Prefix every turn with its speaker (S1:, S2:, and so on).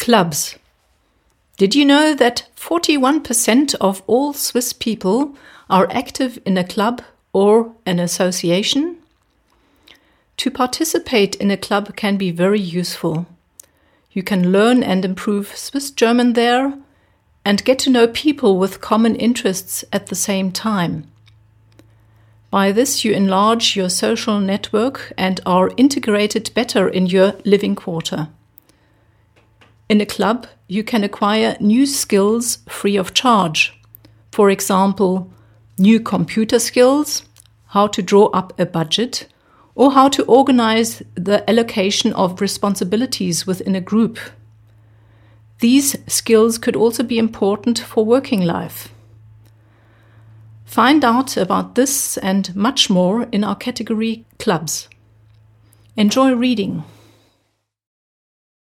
S1: Clubs. Did you know that 41% of all Swiss people are active in a club or an association? To participate in a club can be very useful. You can learn and improve Swiss German there and get to know people with common interests at the same time. By this, you enlarge your social network and are integrated better in your living quarter. In a club, you can acquire new skills free of charge. For example, new computer skills, how to draw up a budget, or how to organize the allocation of responsibilities within a group. These skills could also be important for working life. Find out about this and much more in our category Clubs. Enjoy reading.